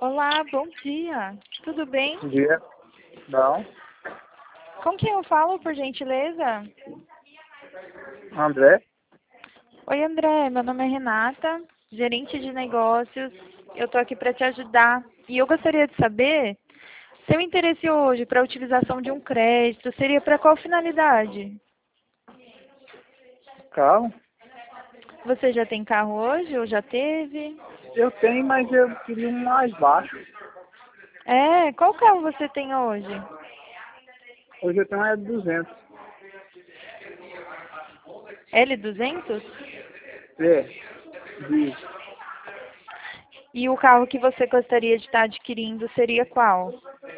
Olá, bom dia. Tudo bem? Bom dia. Não. Com quem eu falo, por gentileza? André? Oi, André. Meu nome é Renata, gerente de negócios. Eu estou aqui para te ajudar. E eu gostaria de saber, seu interesse hoje para a utilização de um crédito seria para qual finalidade? Carro? Você já tem carro hoje ou já teve? Eu tenho, mas eu queria um mais baixo. É, qual carro você tem hoje? Hoje eu tenho um E200. L200? É. De, E o carro que você gostaria de estar adquirindo seria qual?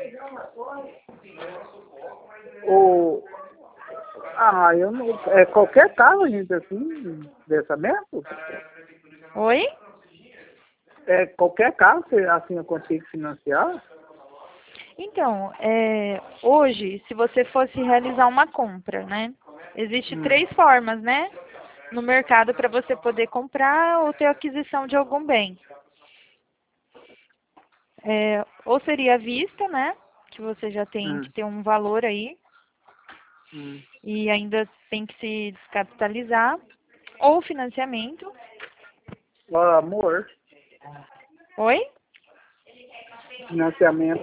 ou, eu não. É qualquer carro, gente, assim, dessa mesmo? Oi? É qualquer carro, assim, eu consigo financiar? Então, hoje, se você fosse realizar uma compra, né? Existem Hum. três formas, né? No mercado para você poder comprar ou ter aquisição de algum bem. Ou seria à vista, né? Que você já tem que Hum. ter um valor aí Hum. e ainda tem que se descapitalizar. Ou financiamento. Amor, Oi? financiamento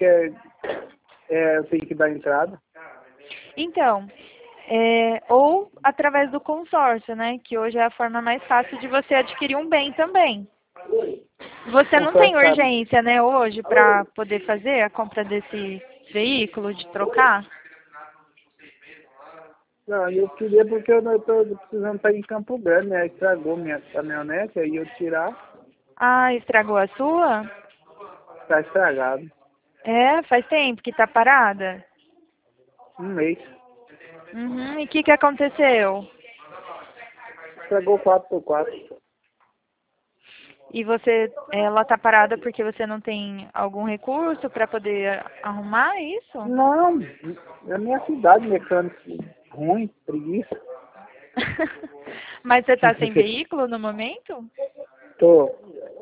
eu tenho que dar entrada. Então, ou através do consórcio, né? Que hoje é a forma mais fácil de você adquirir um bem também. Você não tem Consórcio, sabe? urgência, né, hoje, para poder fazer a compra desse veículo, de trocar? Não, eu queria porque eu não tô precisando estar em Campo Grande, né? Estragou minha caminhonete, aí eu tirar, Ah, estragou a sua? tá estragado. É, faz tempo que tá parada? Um mês. Uhum, e o que aconteceu? Estragou 4x4. E ela tá parada porque você não tem algum recurso para poder arrumar isso? Não, é minha cidade mecânica. Ruim, preguiça. Mas você tá sem veículo no momento? Tô.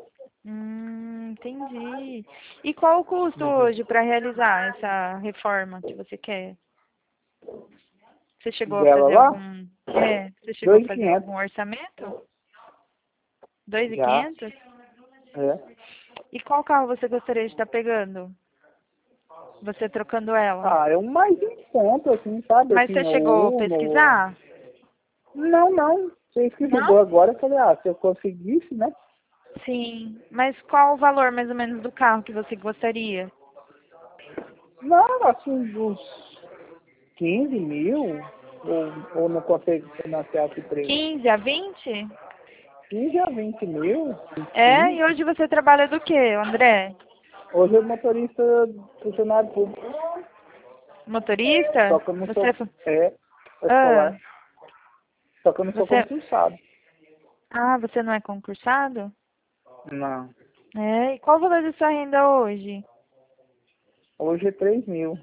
Entendi. E qual o custo Uhum. hoje para realizar essa reforma que você quer? Você chegou a Dela fazer lá? você chegou a fazer 2.500. algum orçamento? Dois mil e Já. quinhentos? É. E qual carro você gostaria de estar pegando? Você trocando ela? É um mais em conta, assim, sabe? Mas Assim, você chegou a ou no. pesquisar? Não, não. Vocês que Não? ligou agora, eu falei, se eu conseguisse, né? Sim. Mas qual o valor mais ou menos do carro que você gostaria? Não, assim, dos 15 mil, ou não consegue financiar esse preço? 15 a 20? 15 a 20 mil, É, 25. e hoje você trabalha do quê, André? Hoje eu motorista funcionário público, Motorista? só que eu não Você. sou, Ah, escolar, só que eu não sou você. concursado. Ah, você não é concursado? Não, É, e qual o valor da sua renda hoje? hoje é 3 mil,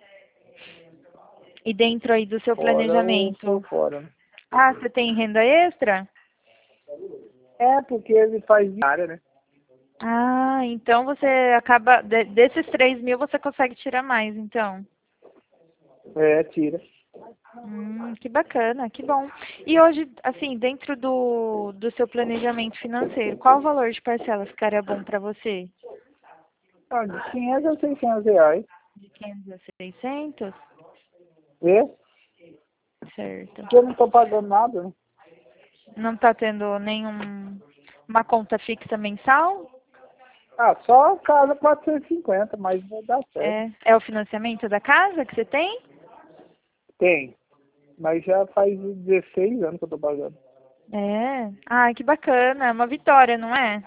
E dentro aí do seu fora ou por planejamento? fora, né? Ah, você tem renda extra? É, porque ele faz diária, né? Ah, então você acaba, desses 3 mil você consegue tirar mais, então. É, tira. Que bacana, que bom. E hoje, assim, dentro do seu planejamento financeiro, qual o valor de parcela ficaria bom para você? De 500 a 600 reais. De 500 a 600? É, Certo. porque eu não tô pagando nada, né? Não está tendo uma conta fixa mensal? Só casa 450, mas vai dar certo. É o financiamento da casa que você tem? Tem, mas já faz 16 anos que eu tô pagando. É. Ah, que bacana. É uma vitória, não é?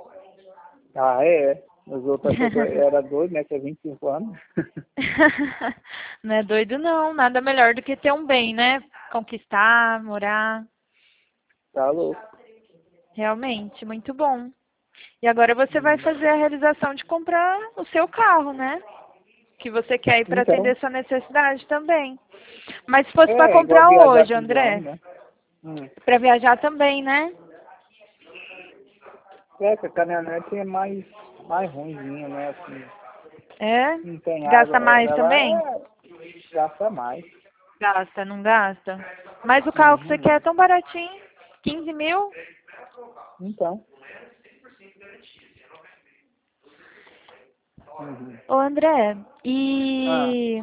É. Os outros achou que eu era doido, né? Que é 25 anos. Não é doido, não. Nada melhor do que ter um bem, né? Conquistar, morar. Tá louco. Realmente, muito bom. E agora você vai fazer a realização de comprar o seu carro, né? Que você quer ir para Então, atender sua necessidade também. Mas se fosse para igual comprar viajar hoje, fim do ano, André, né? para viajar também, né? Que a caminhonete é mais mais ruimzinha, né? Assim, É? não tem Gasta água. mais Ela também? gasta mais. Gasta, não gasta? Mas o carro que você quer Uhum. é tão baratinho. 15 mil? Então. Uhum. Ô André, Ah, e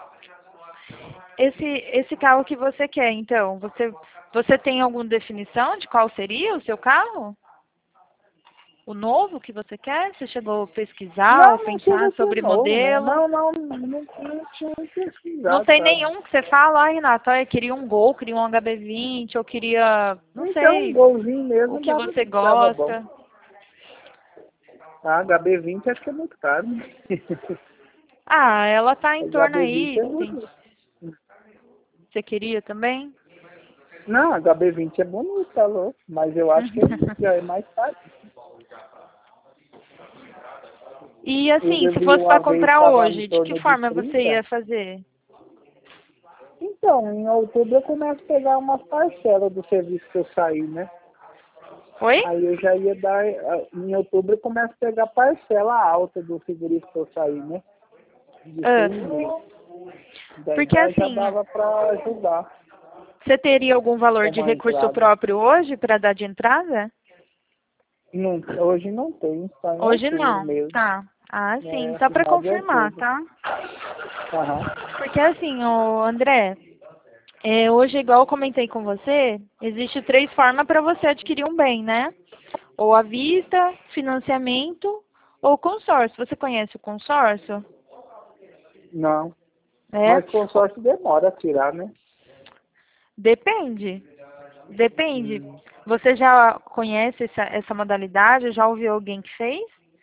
esse carro que você quer, então, você tem alguma definição de qual seria o seu carro? O novo que você quer? Você chegou a pesquisar ou não, não chega pensar a ser sobre novo, né? modelo? Não tinha Não pesquisado, tem sabe? nenhum que você fala, ai Renata, olha, eu queria um Gol, queria um HB20, eu queria, não Então, um sei, golzinho o mesmo que você dava bom. gosta. A HB20 acho que é muito caro, né? Ah, ela tá em torno HB20 aí, é tem, bonito. você queria também? Não, HB20 é bonito, tá louco. Mas eu acho que ele já é mais caro. E assim, Eu se vi fosse para uma vez, comprar estava em hoje, de que torno de forma você 30. ia fazer? Então, em outubro eu começo a pegar umas parcelas do serviço que eu saí, né? Oi? Aí eu já ia dar, em outubro eu começo a pegar parcela alta do seguro que eu saí, né? De Ah, 100 mil. Daí porque já assim, dava para ajudar você teria algum valor de como a recurso entrada. próprio hoje para dar de entrada? Não, hoje não tem, só em Hoje outubro não. mesmo. Tá. Ah, sim. É, Só para final de confirmar, outubro. tá? Aham. Porque assim, ô André, hoje, igual eu comentei com você, existe 3 formas para você adquirir um bem, né? Ou à vista, financiamento ou consórcio. Você conhece o consórcio? Não. É? Mas consórcio demora a tirar, né? Depende. Depende. Hum. Você já conhece essa modalidade? Já ouviu alguém que fez?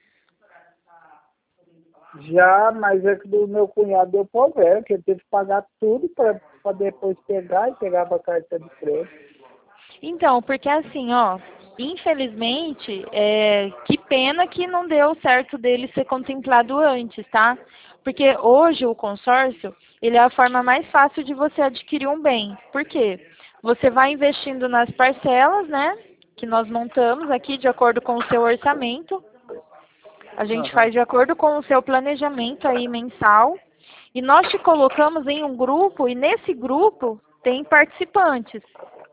Já, mas é que do meu cunhado deu problema, que ele teve que pagar tudo para depois pegar e pegava a carta de crédito. Então, porque assim, ó, infelizmente, que pena que não deu certo dele ser contemplado antes, tá? Porque hoje o consórcio, ele é a forma mais fácil de você adquirir um bem. Por quê? Você vai investindo nas parcelas, né? Que nós montamos aqui de acordo com o seu orçamento. A gente Aham. faz de acordo com o seu planejamento aí mensal. E nós te colocamos em um grupo e nesse grupo tem participantes.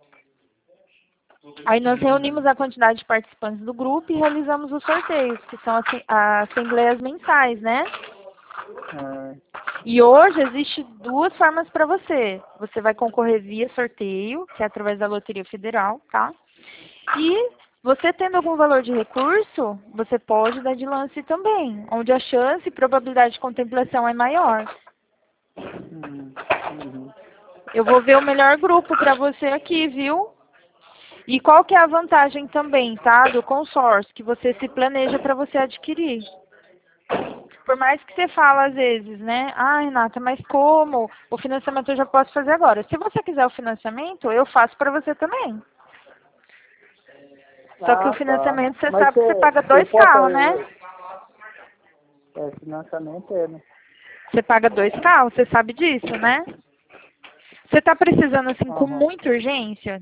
Aí nós reunimos a quantidade de participantes do grupo e realizamos os sorteios, que são as assembleias mensais, né? Ah, E hoje existe 2 formas para você. Você vai concorrer via sorteio, que é através da Loteria Federal, tá? E você tendo algum valor de recurso, você pode dar de lance também, onde a chance e probabilidade de contemplação é maior. uhum. Eu vou ver o melhor grupo para você aqui, viu? E qual que é a vantagem também, tá, do consórcio, que você se planeja para você adquirir. Por mais que você fala às vezes, né? Ah, Renata, mas como? O financiamento eu já posso fazer agora. Se você quiser o financiamento, eu faço para você também. Só que o Ah, tá. financiamento, você Mas sabe que você paga você 2 pode. carros, né? Financiamento é, né? Você paga 2 carros, você sabe disso, né? Você está precisando, assim, com Aham. muita urgência?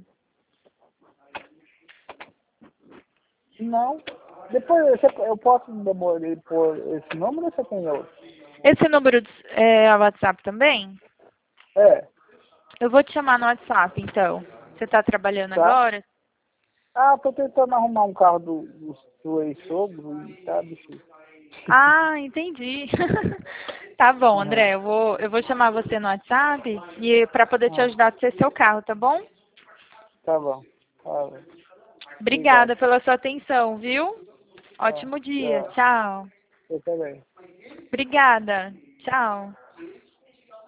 Não. Depois eu posso demorar por esse número ou você tem outro? Esse número é WhatsApp também? É, Eu vou te chamar no WhatsApp, então. Você está trabalhando tá? agora? Ah, tô tentando arrumar um carro do ex-sogro e tá difícil. Ah, entendi. Tá bom, Aham. André. Eu vou chamar você no WhatsApp e para poder te Ah, ajudar a ter seu carro, tá bom? tá bom. Tá, obrigado. Obrigada pela sua atenção, viu? Tá, Ótimo dia. tchau. Tchau. Eu também. Obrigada. Tchau.